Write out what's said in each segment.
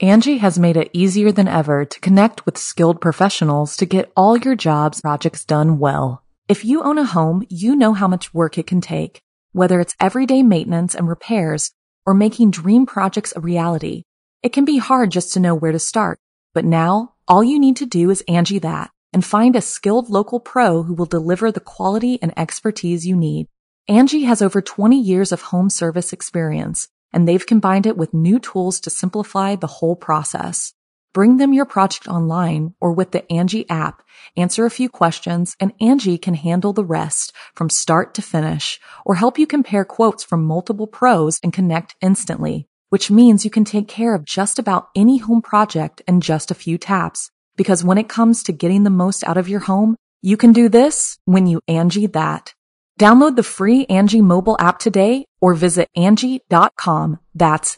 Angie has made it easier than ever to connect with skilled professionals to get all your jobs projects done well. If you own a home, you know how much work it can take, whether it's everyday maintenance and repairs or making dream projects a reality. It can be hard just to know where to start, but now all you need to do is Angie that and find a skilled local pro who will deliver the quality and expertise you need. Angie has over 20 years of home service experience, and they've combined it with new tools to simplify the whole process. Bring them your project online or with the Angie app, answer a few questions, and Angie can handle the rest from start to finish or help you compare quotes from multiple pros and connect instantly, which means you can take care of just about any home project in just a few taps. Because when it comes to getting the most out of your home, you can do this when you Angie that. Download the free Angie mobile app today or visit Angie.com. That's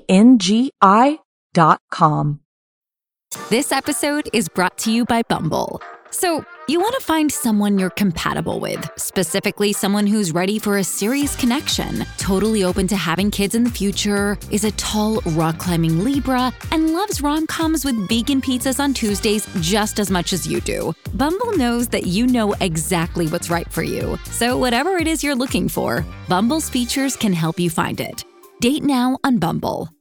ANGI.com. This episode is brought to you by Bumble. So, you want to find someone you're compatible with, specifically someone who's ready for a serious connection, totally open to having kids in the future, is a tall, rock-climbing Libra, and loves rom-coms with vegan pizzas on Tuesdays just as much as you do. Bumble knows that you know exactly what's right for you. So whatever it is you're looking for, Bumble's features can help you find it. Date now on Bumble.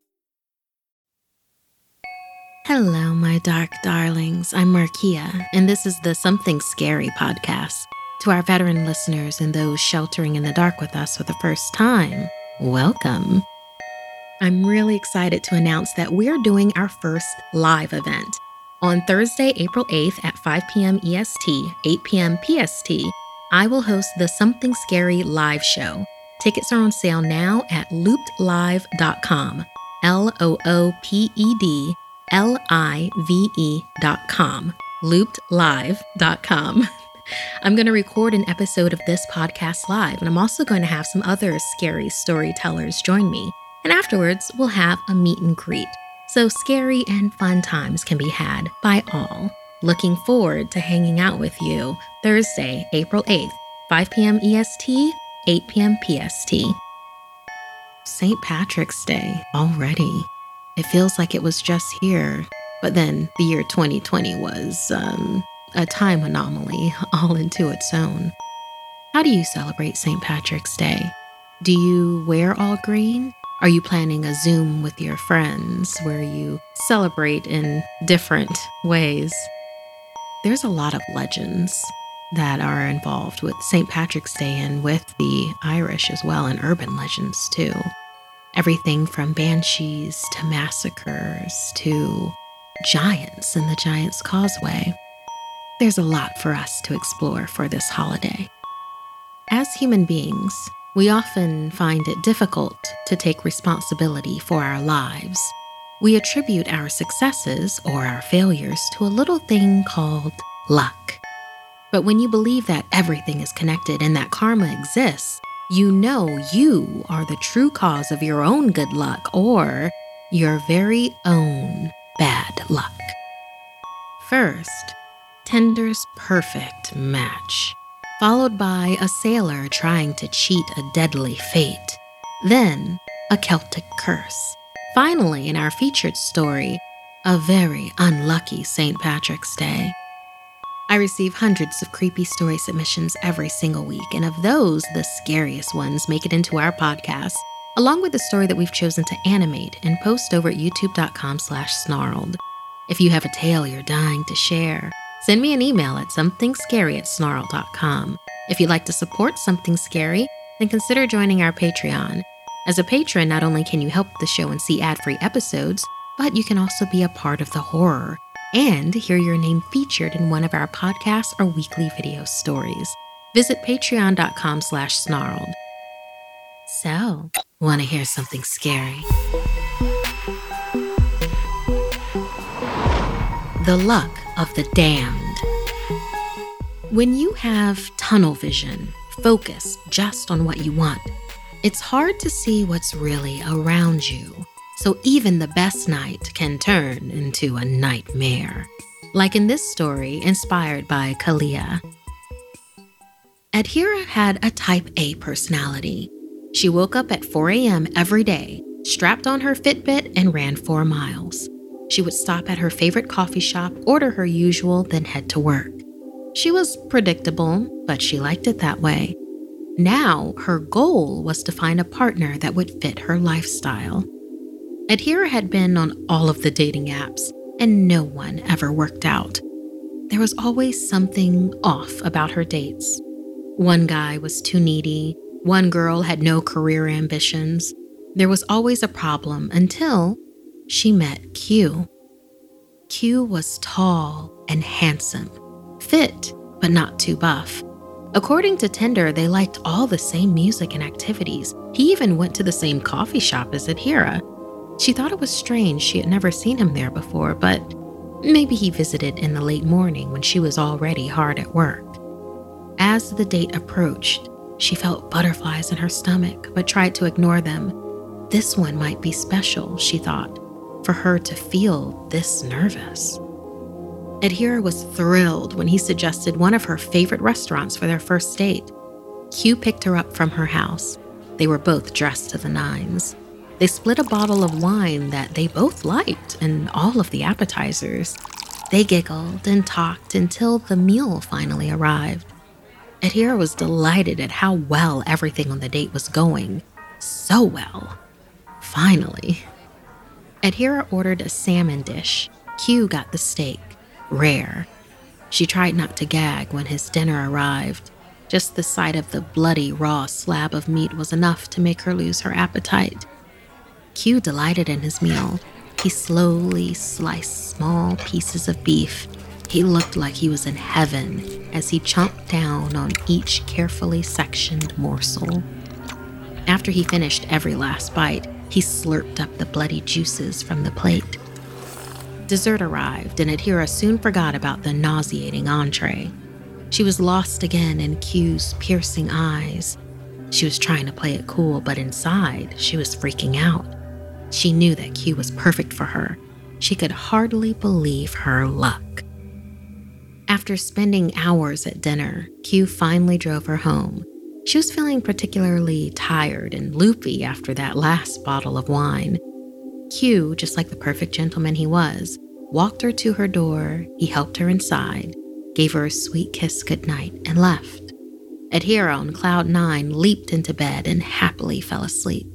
Hello, my dark darlings. I'm Markia, and this is the Something Scary podcast. To our veteran listeners and those sheltering in the dark with us for the first time, welcome. I'm really excited to announce that we're doing our first live event. On Thursday, April 8th at 5 p.m. EST, 8 p.m. PST, I will host the Something Scary live show. Tickets are on sale now at loopedlive.com. LOOPEDLIVE.com. loopedlive.com. I'm going to record an episode of this podcast live, and I'm also going to have some other scary storytellers join me. And afterwards, we'll have a meet and greet. So scary and fun times can be had by all. Looking forward to hanging out with you Thursday, April 8th, 5 p.m. EST, 8 p.m. PST. St. Patrick's Day already. It feels like it was just here, but then the year 2020 was, a time anomaly all into its own. How do you celebrate St. Patrick's Day? Do you wear all green? Are you planning a Zoom with your friends where you celebrate in different ways? There's a lot of legends that are involved with St. Patrick's Day and with the Irish as well, and urban legends too. Everything from banshees to massacres to giants in the Giant's Causeway. There's a lot for us to explore for this holiday. As human beings, we often find it difficult to take responsibility for our lives. We attribute our successes or our failures to a little thing called luck. But when you believe that everything is connected and that karma exists, you know you are the true cause of your own good luck or your very own bad luck. First, Tinder's perfect match, followed by a sailor trying to cheat a deadly fate, then a Celtic curse. Finally, in our featured story, a very unlucky St. Patrick's Day. I receive hundreds of creepy story submissions every single week, and of those, the scariest ones make it into our podcast, along with the story that we've chosen to animate and post over at youtube.com/snarled. If you have a tale you're dying to share, send me an email at somethingscary@snarl.com. If you'd like to support Something Scary, then consider joining our Patreon. As a patron, not only can you help the show and see ad-free episodes, but you can also be a part of the horror and hear your name featured in one of our podcasts or weekly video stories. Visit patreon.com/snarled. So, want to hear something scary? The luck of the damned. When you have tunnel vision, focused just on what you want, it's hard to see what's really around you. So even the best night can turn into a nightmare. Like in this story inspired by Kalia. Adhira had a type A personality. She woke up at 4 a.m. every day, strapped on her Fitbit, and ran 4 miles. She would stop at her favorite coffee shop, order her usual, then head to work. She was predictable, but she liked it that way. Now, her goal was to find a partner that would fit her lifestyle. Adhira had been on all of the dating apps, and no one ever worked out. There was always something off about her dates. One guy was too needy. One girl had no career ambitions. There was always a problem until she met Q. Q was tall and handsome, fit, but not too buff. According to Tinder, they liked all the same music and activities. He even went to the same coffee shop as Adhira. She thought it was strange she had never seen him there before, but maybe he visited in the late morning when she was already hard at work. As the date approached, she felt butterflies in her stomach, but tried to ignore them. This one might be special, she thought, for her to feel this nervous. Adhira was thrilled when he suggested one of her favorite restaurants for their first date. Q picked her up from her house. They were both dressed to the nines. They split a bottle of wine that they both liked and all of the appetizers. They giggled and talked until the meal finally arrived. Adhira was delighted at how well everything on the date was going. So well. Finally. Adhira ordered a salmon dish. Q got the steak, rare. She tried not to gag when his dinner arrived. Just the sight of the bloody, raw slab of meat was enough to make her lose her appetite. Q delighted in his meal. He slowly sliced small pieces of beef. He looked like he was in heaven as he chomped down on each carefully sectioned morsel. After he finished every last bite, he slurped up the bloody juices from the plate. Dessert arrived, and Adhira soon forgot about the nauseating entree. She was lost again in Q's piercing eyes. She was trying to play it cool, but inside, she was freaking out. She knew that Q was perfect for her. She could hardly believe her luck. After spending hours at dinner, Q finally drove her home. She was feeling particularly tired and loopy after that last bottle of wine. Q, just like the perfect gentleman he was, walked her to her door. He helped her inside, gave her a sweet kiss goodnight, and left. Adhira, on cloud 9, leaped into bed and happily fell asleep.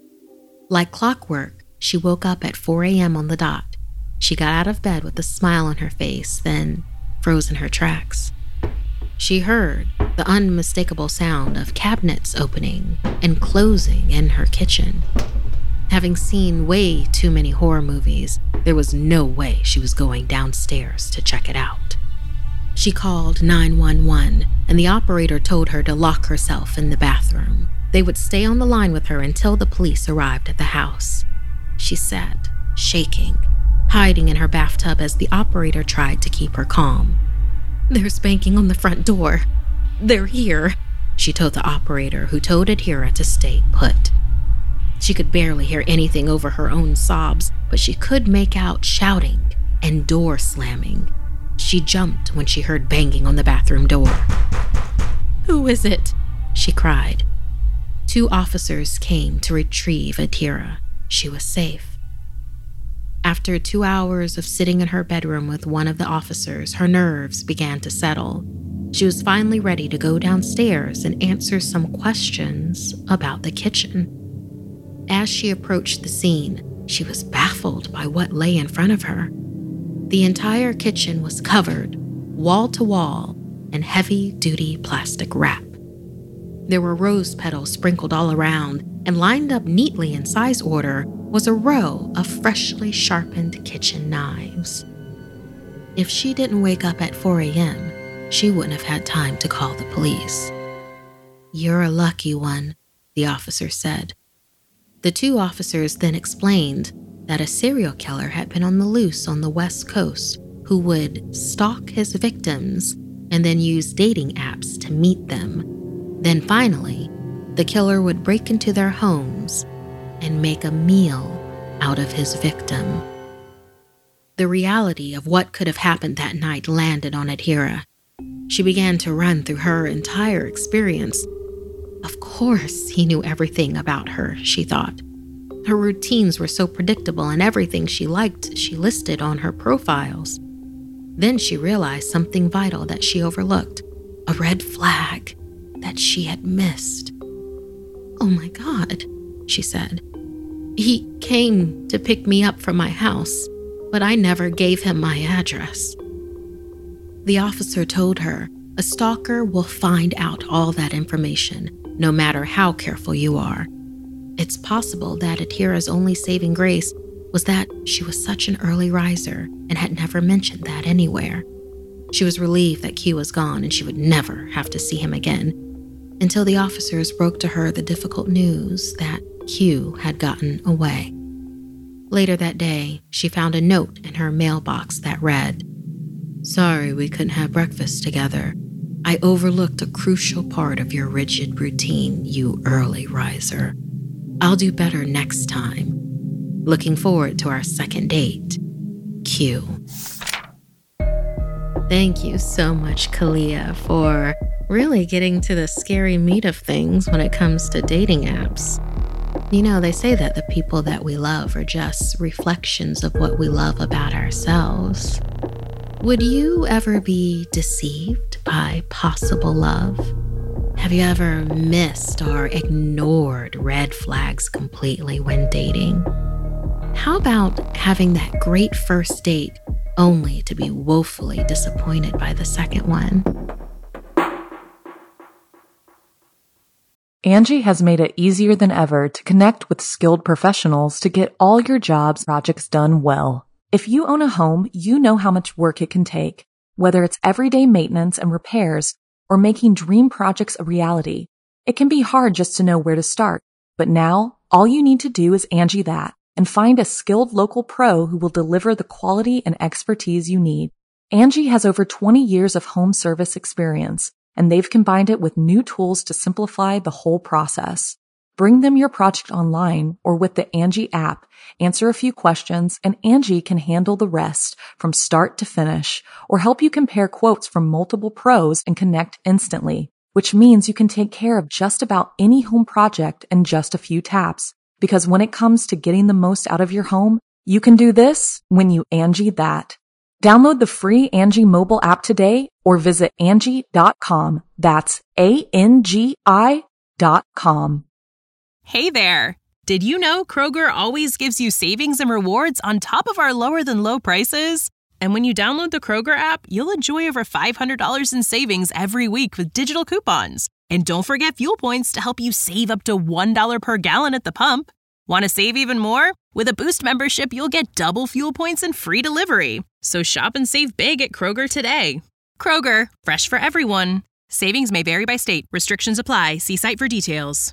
Like clockwork, she woke up at 4 a.m. on the dot. She got out of bed with a smile on her face, then froze in her tracks. She heard the unmistakable sound of cabinets opening and closing in her kitchen. Having seen way too many horror movies, there was no way she was going downstairs to check it out. She called 911, and the operator told her to lock herself in the bathroom. They would stay on the line with her until the police arrived at the house. She sat, shaking, hiding in her bathtub as the operator tried to keep her calm. "There's banging on the front door. They're here," she told the operator, who told Adhira to stay put. She could barely hear anything over her own sobs, but she could make out shouting and door slamming. She jumped when she heard banging on the bathroom door. "Who is it?" she cried. 2 officers came to retrieve Adhira. She was safe. After 2 hours of sitting in her bedroom with one of the officers, her nerves began to settle. She was finally ready to go downstairs and answer some questions about the kitchen. As she approached the scene, she was baffled by what lay in front of her. The entire kitchen was covered, wall to wall, in heavy-duty plastic wrap. There were rose petals sprinkled all around, and lined up neatly in size order was a row of freshly sharpened kitchen knives. If she didn't wake up at 4 a.m., she wouldn't have had time to call the police. "You're a lucky one," the officer said. The 2 officers then explained that a serial killer had been on the loose on the West Coast who would stalk his victims and then use dating apps to meet them. Then finally, the killer would break into their homes and make a meal out of his victim. The reality of what could have happened that night landed on Adhira. She began to run through her entire experience. Of course, he knew everything about her, she thought. Her routines were so predictable, and everything she liked she listed on her profiles. Then she realized something vital that she overlooked, a red flag that she had missed. "Oh my God," she said. "He came to pick me up from my house, but I never gave him my address." The officer told her, "A stalker will find out all that information, no matter how careful you are." It's possible that Atira's only saving grace was that she was such an early riser and had never mentioned that anywhere. She was relieved that Q was gone and she would never have to see him again, until the officers broke to her the difficult news that Q had gotten away. Later that day, she found a note in her mailbox that read, "Sorry we couldn't have breakfast together. I overlooked a crucial part of your rigid routine, you early riser. I'll do better next time. Looking forward to our second date, Q." Thank you so much, Kalia, for really getting to the scary meat of things when it comes to dating apps. You know, they say that the people that we love are just reflections of what we love about ourselves. Would you ever be deceived by possible love? Have you ever missed or ignored red flags completely when dating? How about having that great first date only to be woefully disappointed by the second one? Angie has made it easier than ever to connect with skilled professionals to get all your jobs projects done well. If you own a home, you know how much work it can take, whether it's everyday maintenance and repairs or making dream projects a reality. It can be hard just to know where to start, but now all you need to do is Angie that and find a skilled local pro who will deliver the quality and expertise you need. Angie has over 20 years of home service experience, and they've combined it with new tools to simplify the whole process. Bring them your project online or with the Angie app, answer a few questions, and Angie can handle the rest from start to finish or help you compare quotes from multiple pros and connect instantly, which means you can take care of just about any home project in just a few taps. Because when it comes to getting the most out of your home, you can do this when you Angie that. Download the free Angie mobile app today or visit Angie.com. That's ANGI.com. Hey there! Did you know Kroger always gives you savings and rewards on top of our lower than low prices? And when you download the Kroger app, you'll enjoy over $500 in savings every week with digital coupons. And don't forget fuel points to help you save up to $1 per gallon at the pump. Want to save even more? With a Boost membership, you'll get double fuel points and free delivery. So shop and save big at Kroger today. Kroger, fresh for everyone. Savings may vary by state. Restrictions apply. See site for details.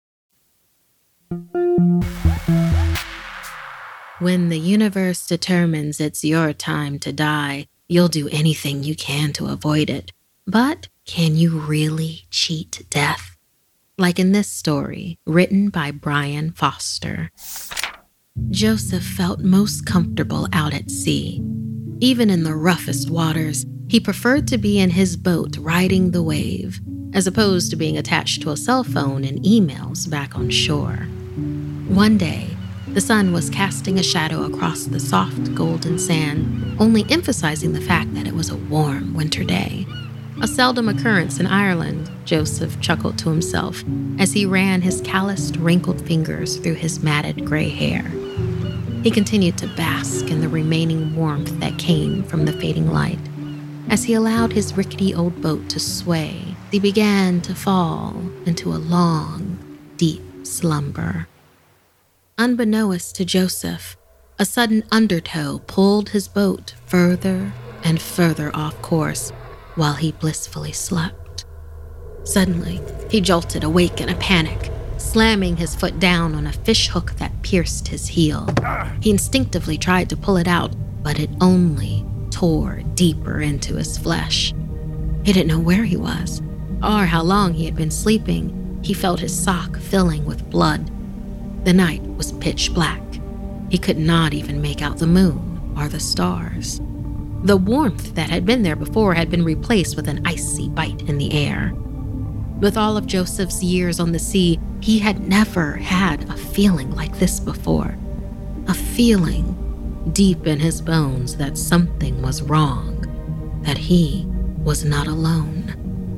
When the universe determines it's your time to die, you'll do anything you can to avoid it. But can you really cheat death? Like in this story, written by Brian Foster. Joseph felt most comfortable out at sea. Even in the roughest waters, he preferred to be in his boat riding the wave, as opposed to being attached to a cell phone and emails back on shore. One day, the sun was casting a shadow across the soft golden sand, only emphasizing the fact that it was a warm winter day. A seldom occurrence in Ireland, Joseph chuckled to himself as he ran his calloused, wrinkled fingers through his matted gray hair. He continued to bask in the remaining warmth that came from the fading light. As he allowed his rickety old boat to sway, he began to fall into a long, deep slumber. Unbeknownst to Joseph, a sudden undertow pulled his boat further and further off course while he blissfully slept. Suddenly, he jolted awake in a panic, slamming his foot down on a fish hook that pierced his heel. He instinctively tried to pull it out, but it only tore deeper into his flesh. He didn't know where he was, or how long he had been sleeping. He felt his sock filling with blood. The night was pitch black. He could not even make out the moon or the stars. The warmth that had been there before had been replaced with an icy bite in the air. With all of Joseph's years on the sea, he had never had a feeling like this before. A feeling deep in his bones that something was wrong, that he was not alone.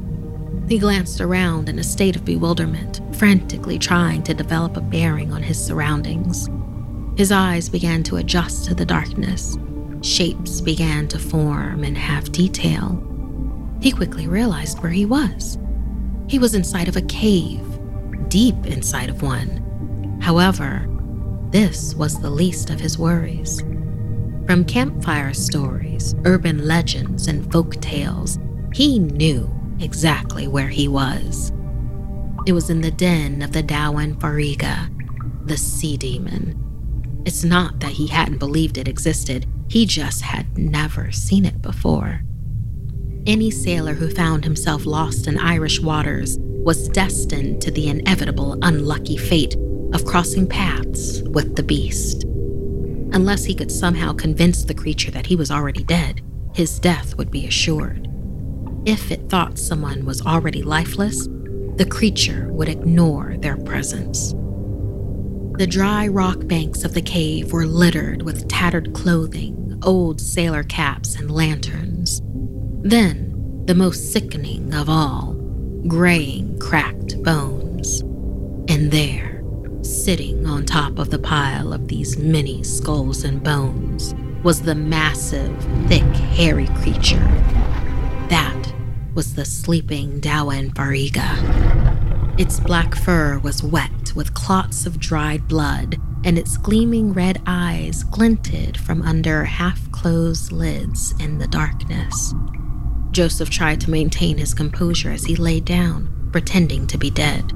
He glanced around in a state of bewilderment, frantically trying to develop a bearing on his surroundings. His eyes began to adjust to the darkness. Shapes began to form and have detail. He quickly realized where he was. He was inside of a cave, deep inside of one. However, this was the least of his worries. From campfire stories, urban legends, and folk tales, he knew exactly where he was. It was in the den of the Dawan Fariga, the sea demon. It's not that he hadn't believed it existed, he just had never seen it before. Any sailor who found himself lost in Irish waters was destined to the inevitable unlucky fate of crossing paths with the beast. Unless he could somehow convince the creature that he was already dead, his death would be assured. If it thought someone was already lifeless, the creature would ignore their presence. The dry rock banks of the cave were littered with tattered clothing, old sailor caps, and lanterns. Then, the most sickening of all, graying, cracked bones. And there, sitting on top of the pile of these many skulls and bones, was the massive, thick, hairy creature. That was the sleeping Dawan Fariga. Its black fur was wet with clots of dried blood, and its gleaming red eyes glinted from under half-closed lids in the darkness. Joseph tried to maintain his composure as he lay down, pretending to be dead.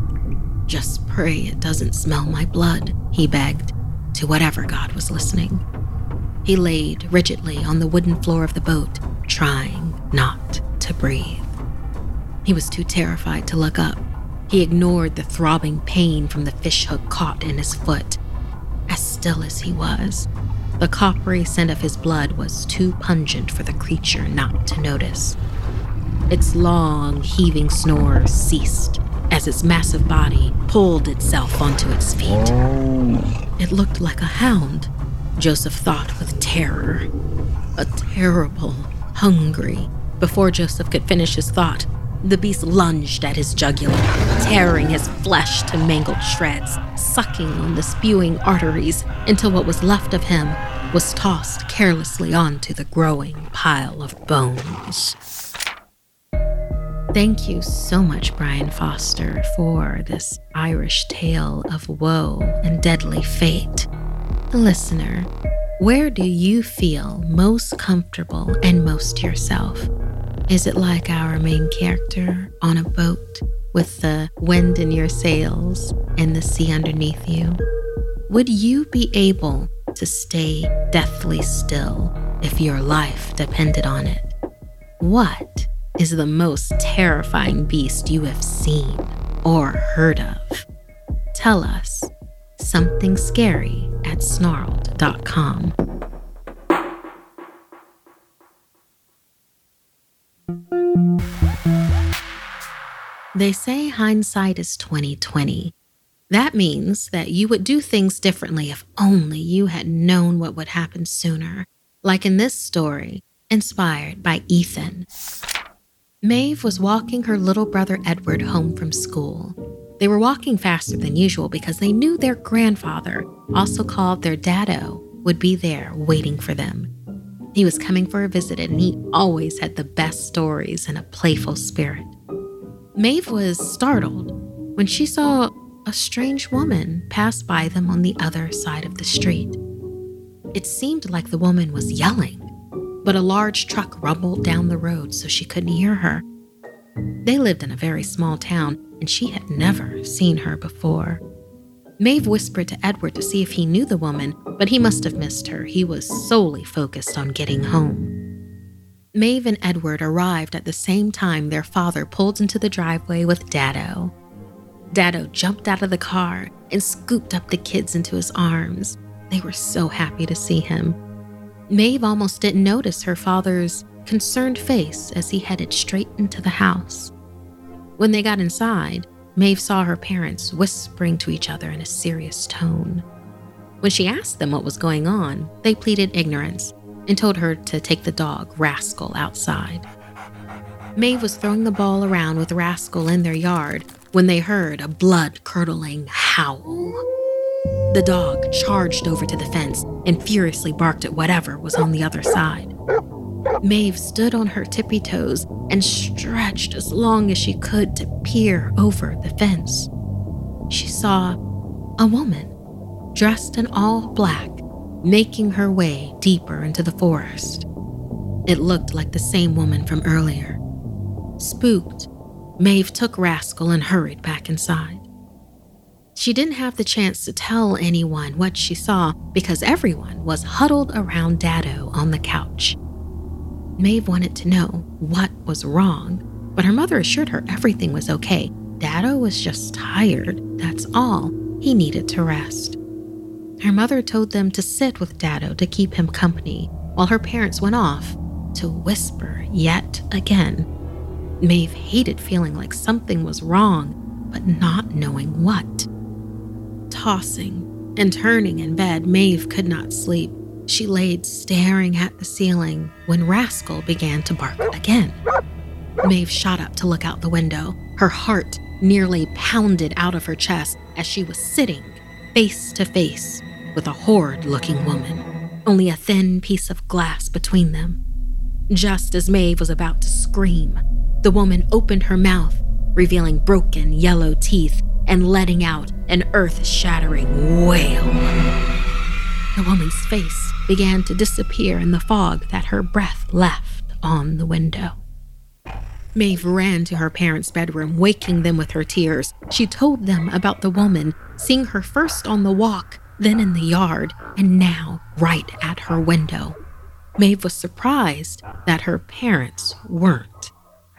"Just pray it doesn't smell my blood," he begged, to whatever god was listening. He laid rigidly on the wooden floor of the boat, trying not to breathe. He was too terrified to look up. He ignored the throbbing pain from the fishhook caught in his foot. As still as he was, the coppery scent of his blood was too pungent for the creature not to notice. Its long, heaving snore ceased as its massive body pulled itself onto its feet. It looked like a hound, Joseph thought with terror. A terrible, hungry. Before Joseph could finish his thought, the beast lunged at his jugular, tearing his flesh to mangled shreds, sucking on the spewing arteries until what was left of him was tossed carelessly onto the growing pile of bones. Thank you so much, Brian Foster, for this Irish tale of woe and deadly fate. Listener, where do you feel most comfortable and most yourself? Is it like our main character on a boat with the wind in your sails and the sea underneath you? Would you be able to stay deathly still if your life depended on it? What is the most terrifying beast you have seen or heard of? Tell us something scary at snarled.com. They say hindsight is 20/20. That means that you would do things differently if only you had known what would happen sooner. Like in this story, inspired by Ethan. Maeve was walking her little brother Edward home from school. They were walking faster than usual because they knew their grandfather, also called their daddo, would be there waiting for them. He was coming for a visit and he always had the best stories and a playful spirit. Maeve was startled when she saw a strange woman pass by them on the other side of the street. It seemed like the woman was yelling, but a large truck rumbled down the road so she couldn't hear her. They lived in a very small town and she had never seen her before. Maeve whispered to Edward to see if he knew the woman, but he must have missed her. He was solely focused on getting home. Maeve and Edward arrived at the same time their father pulled into the driveway with Daddo. Daddo jumped out of the car and scooped up the kids into his arms. They were so happy to see him. Maeve almost didn't notice her father's concerned face as he headed straight into the house. When they got inside, Maeve saw her parents whispering to each other in a serious tone. When she asked them what was going on, they pleaded ignorance and told her to take the dog, Rascal, outside. Maeve was throwing the ball around with Rascal in their yard when they heard a blood-curdling howl. The dog charged over to the fence and furiously barked at whatever was on the other side. Maeve stood on her tippy toes and stretched as long as she could to peer over the fence. She saw a woman, dressed in all black, making her way deeper into the forest. It looked like the same woman from earlier. Spooked, Maeve took Rascal and hurried back inside. She didn't have the chance to tell anyone what she saw because everyone was huddled around Dado on the couch. Maeve wanted to know what was wrong, but her mother assured her everything was okay. Dado was just tired, that's all. He needed to rest. Her mother told them to sit with Dado to keep him company while her parents went off to whisper yet again. Maeve hated feeling like something was wrong, but not knowing what. Tossing and turning in bed, Maeve could not sleep. She laid staring at the ceiling when Rascal began to bark again. Maeve shot up to look out the window. Her heart nearly pounded out of her chest as she was sitting face to face with a horrid-looking woman, only a thin piece of glass between them. Just as Maeve was about to scream, the woman opened her mouth, revealing broken yellow teeth and letting out an earth-shattering wail. The woman's face began to disappear in the fog that her breath left on the window. Maeve ran to her parents' bedroom, waking them with her tears. She told them about the woman, seeing her first on the walk, then in the yard, and now right at her window. Maeve was surprised that her parents weren't.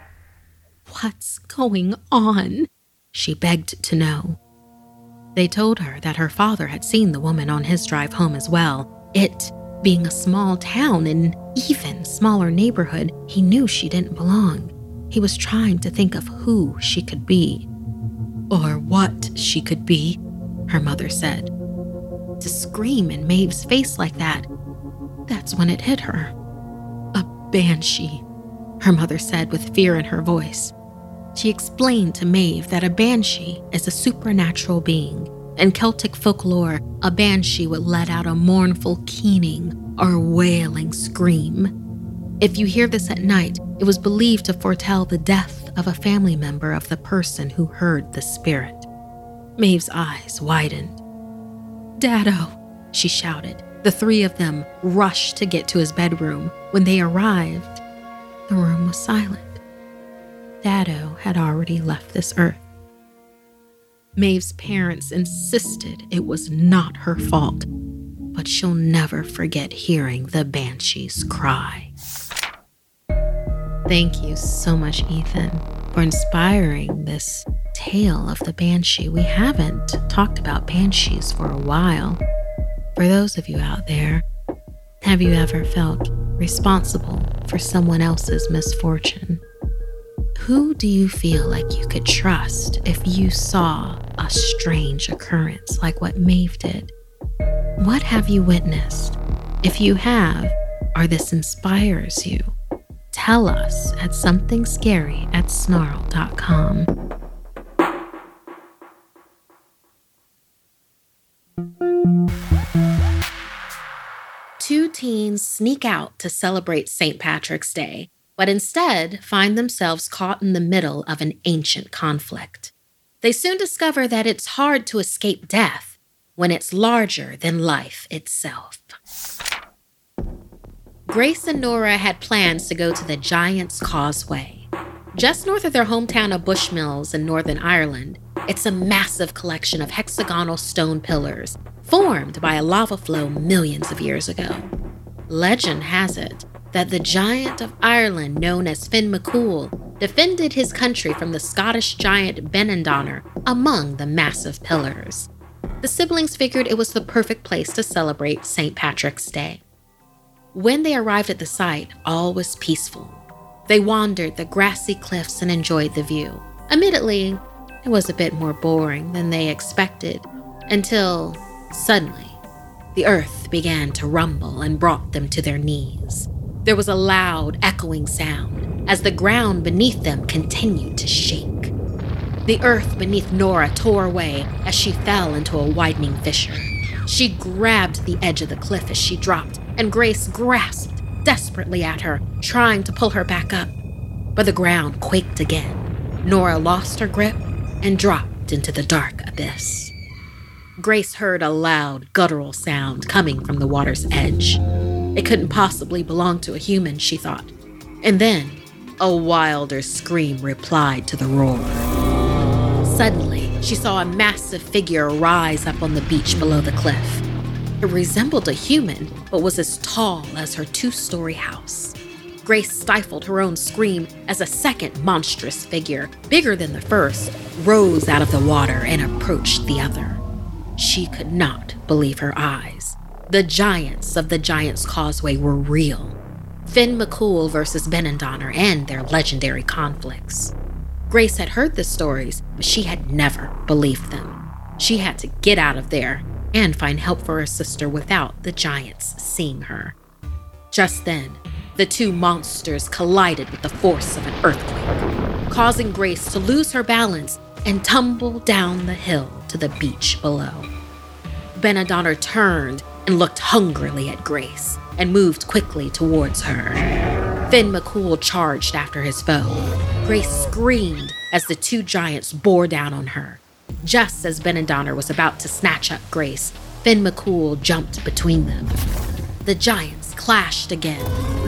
"What's going on?" she begged to know. They told her that her father had seen the woman on his drive home as well. It being a small town and even smaller neighborhood, he knew she didn't belong. He was trying to think of who she could be. Or what she could be, her mother said. To scream in Maeve's face like that, that's when it hit her. A banshee, her mother said with fear in her voice. She explained to Maeve that a banshee is a supernatural being. In Celtic folklore, a banshee would let out a mournful keening or wailing scream. If you hear this at night, it was believed to foretell the death of a family member of the person who heard the spirit. Maeve's eyes widened. "Dado," she shouted. The three of them rushed to get to his bedroom. When they arrived, the room was silent. Dado had already left this earth. Maeve's parents insisted it was not her fault, but she'll never forget hearing the banshee's cry. Thank you so much, Ethan, for inspiring this tale of the banshee. We haven't talked about banshees for a while. For those of you out there, have you ever felt responsible for someone else's misfortune? Who do you feel like you could trust if you saw a strange occurrence like what Maeve did? What have you witnessed? If you have, or this inspires you, tell us at somethingscary@snarl.com. Two teens sneak out to celebrate St. Patrick's Day, but instead find themselves caught in the middle of an ancient conflict. They soon discover that it's hard to escape death when it's larger than life itself. Grace and Nora had plans to go to the Giant's Causeway. Just north of their hometown of Bushmills in Northern Ireland, it's a massive collection of hexagonal stone pillars formed by a lava flow millions of years ago. Legend has it that the Giant of Ireland, known as Finn McCool, defended his country from the Scottish giant Benandonner among the massive pillars. The siblings figured it was the perfect place to celebrate St. Patrick's Day. When they arrived at the site, all was peaceful. They wandered the grassy cliffs and enjoyed the view. Admittedly, it was a bit more boring than they expected, until suddenly, the earth began to rumble and brought them to their knees. There was a loud, echoing sound as the ground beneath them continued to shake. The earth beneath Nora tore away as she fell into a widening fissure. She grabbed the edge of the cliff as she dropped, and Grace grasped desperately at her, trying to pull her back up. But the ground quaked again. Nora lost her grip and dropped into the dark abyss. Grace heard a loud, guttural sound coming from the water's edge. It couldn't possibly belong to a human, she thought. And then, a wilder scream replied to the roar. Suddenly, she saw a massive figure rise up on the beach below the cliff. It resembled a human, but was as tall as her 2-story house. Grace stifled her own scream as a second monstrous figure, bigger than the first, rose out of the water and approached the other. She could not believe her eyes. The giants of the Giant's Causeway were real. Finn McCool versus Benandonner and their legendary conflicts. Grace had heard the stories, but she had never believed them. She had to get out of there and find help for her sister without the giants seeing her. Just then, the two monsters collided with the force of an earthquake, causing Grace to lose her balance and tumble down the hill to the beach below. Benandonner turned and looked hungrily at Grace and moved quickly towards her. Finn McCool charged after his foe. Grace screamed as the two giants bore down on her. Just as Benandonner was about to snatch up Grace, Finn McCool jumped between them. The giants clashed again,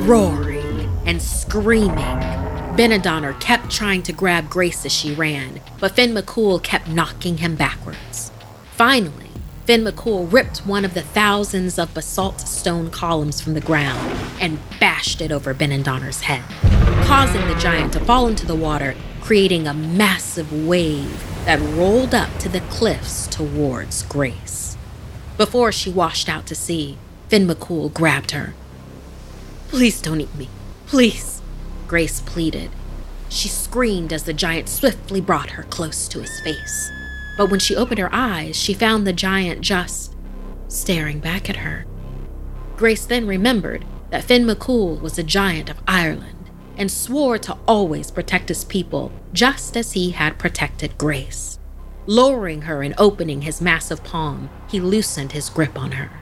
roaring and screaming. Benandonner kept trying to grab Grace as she ran, but Finn McCool kept knocking him backwards. Finally, Finn McCool ripped one of the thousands of basalt stone columns from the ground and bashed it over Benandonner's head, causing the giant to fall into the water, creating a massive wave that rolled up to the cliffs towards Grace. Before she washed out to sea, Finn McCool grabbed her. "Please don't eat me, please," Grace pleaded. She screamed as the giant swiftly brought her close to his face. But when she opened her eyes, she found the giant just staring back at her. Grace then remembered that Finn McCool was a giant of Ireland and swore to always protect his people just as he had protected Grace. Lowering her and opening his massive palm, he loosened his grip on her.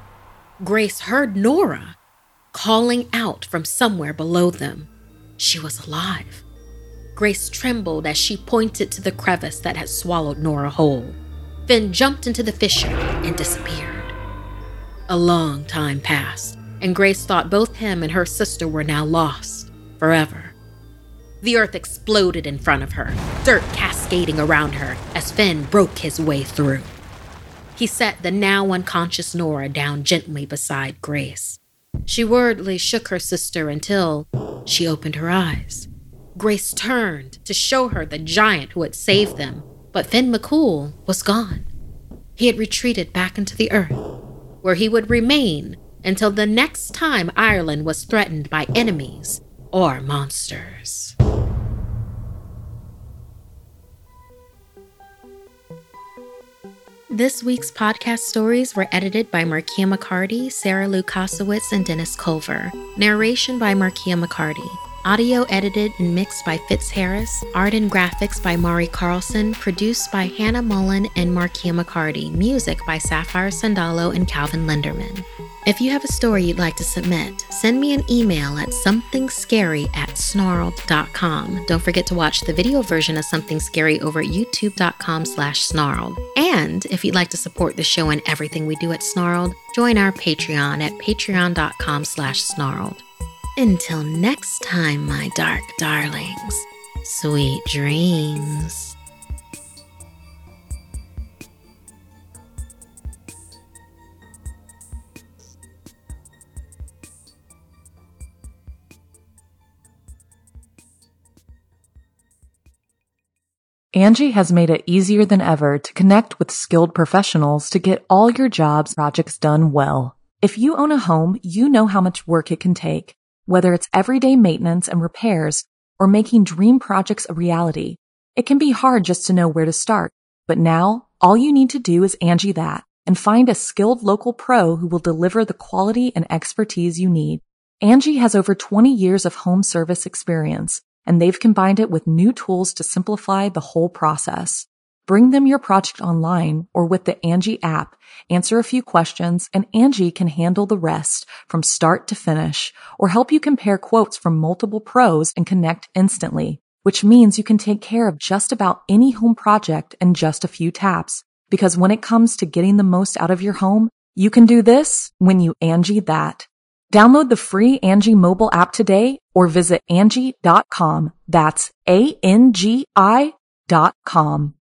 Grace heard Nora calling out from somewhere below them. She was alive. Grace trembled as she pointed to the crevice that had swallowed Nora whole. Finn jumped into the fissure and disappeared. A long time passed, and Grace thought both him and her sister were now lost forever. The earth exploded in front of her, dirt cascading around her as Finn broke his way through. He set the now unconscious Nora down gently beside Grace. She worriedly shook her sister until she opened her eyes. Grace turned to show her the giant who had saved them, but Finn McCool was gone. He had retreated back into the earth, where he would remain until the next time Ireland was threatened by enemies or monsters. This week's podcast stories were edited by Markia McCarty, Sarah Lukasiewicz, and Dennis Culver. Narration by Markia McCarty. Audio edited and mixed by Fitz Harris. Art and graphics by Mari Carlson. Produced by Hannah Mullen and Markia McCarty. Music by Sapphire Sandalo and Calvin Linderman. If you have a story you'd like to submit, send me an email at somethingscary@snarled.com. Don't forget to watch the video version of Something Scary over at youtube.com/snarled. And if you'd like to support the show and everything we do at Snarled, join our Patreon at patreon.com/snarled. Until next time, my dark darlings, sweet dreams. Angie has made it easier than ever to connect with skilled professionals to get all your jobs projects done well. If you own a home, you know how much work it can take. Whether it's everyday maintenance and repairs or making dream projects a reality, It can be hard just to know where to start, but now all you need to do is Angie that and find a skilled local pro who will deliver the quality and expertise you need. Angie has over 20 years of home service experience, and they've combined it with new tools to simplify the whole process. Bring them your project online or with the Angie app, answer a few questions, and Angie can handle the rest from start to finish, or help you compare quotes from multiple pros and connect instantly, which means you can take care of just about any home project in just a few taps. Because when it comes to getting the most out of your home, you can do this when you Angie that. Download the free Angie mobile app today or visit Angie.com. That's ANGI.com.